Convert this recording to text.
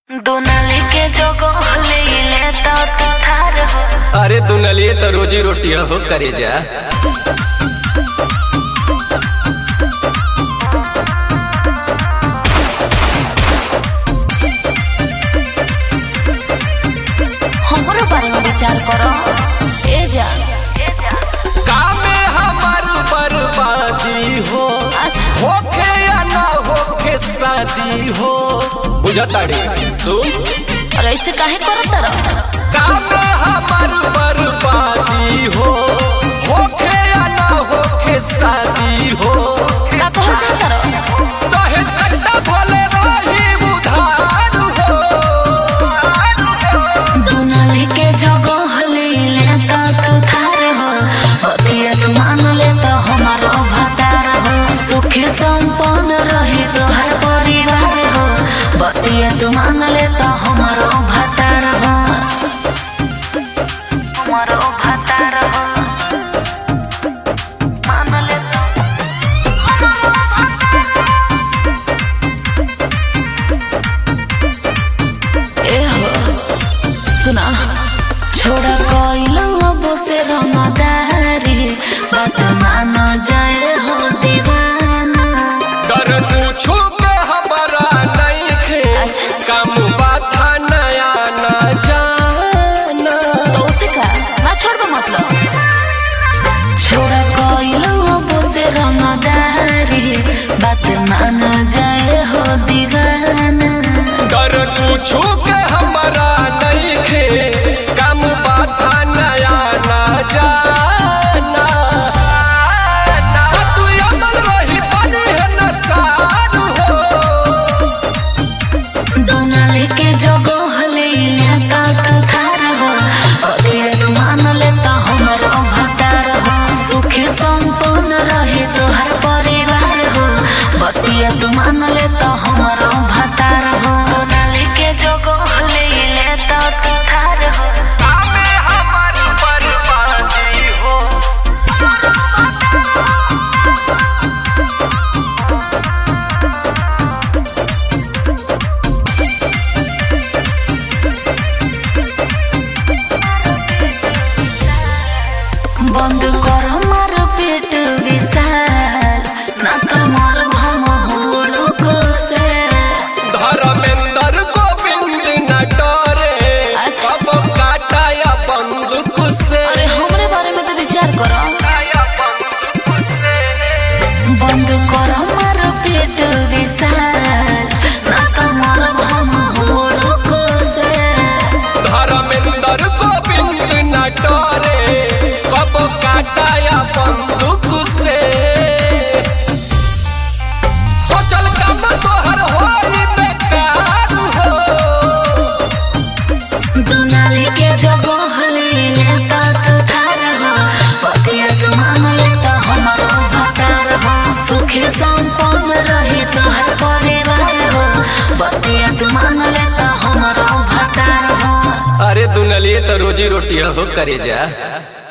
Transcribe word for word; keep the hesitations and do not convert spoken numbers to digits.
दुनली के जगह ले ले तो तू थार हो। अरे दुनली तो रोजी रोटी हो करे जा। हमारे बारे में विचार करो ए जा कामे हमार बर्बादी हो। अच्छा होके या ना होके शादी हो। बुझताड़ी सुन अरे ऐसे काहे करत रह। कामे हमार बर्बादी हो। होके या ना होके शादी हो। का कहल चाहत रह। दहेज कट्टा भले रही उधार हो। दुनली के जगह ले ले तो तू थार हो। बतिया तू मान ले तो हमारो भतार हो। सुखी संपन्न रही तो हर परिवार हो। बतिया तू मान ले तो हमारो भतार हो। हमारो भतार हो मान ले तो ए हो सुना छोड़ा कोइलो अब से रमदारी बात मान जाए हो दीवाना। कर पूछू के हमारा नहीं खे। अच्छा। काम बाथा नया ना जाना। तो उसे का ना छोड़ दो मतलब छोड़ा कोइलो अब से रमदारी बात मान जाए हो दीवाना। कर पूछू के हमारा नहीं खे। काम बाथा नया ना जाना। तू अमल रही बनी है नसार हो। दुनली के जगह ले ले तो तू थार हो। अरे तू मान ले तो हमारो भतार हो। सुखी संपन्न रहे तो हर परिवार हो। बतिया तू मान ले तो हमारो भतार हो। दुनली के जगह ले ले तो तू थार हो। कामे हमारी बर्बादी हो। बंद कर मार पेट विशाल ना कमर भम होलो को से। धर्मेंद्र गोविंद न डरे। अच्छा। अब काटा या बंदूक से। अरे हमरे बारे में तो विचार करो। या बंदूक से। बंद कर मार पेट विशाल ना कमर भम होलो को से। धर्मेंद्र गोविंद न डरे। कब काटा या बंदूक से। सोचल काम तोहर होई बेकार हो। दुनाली के जगह ले ले तो तू थार हो। पतिया तू मान ले तो हमारो भतार हो। सुखी संपन्न रहे तो हर परिवार हो। बतिया तू मान ले तो हमारो भतार हो। अरे दुनलिए तो रोजी रोटी हो करे जा।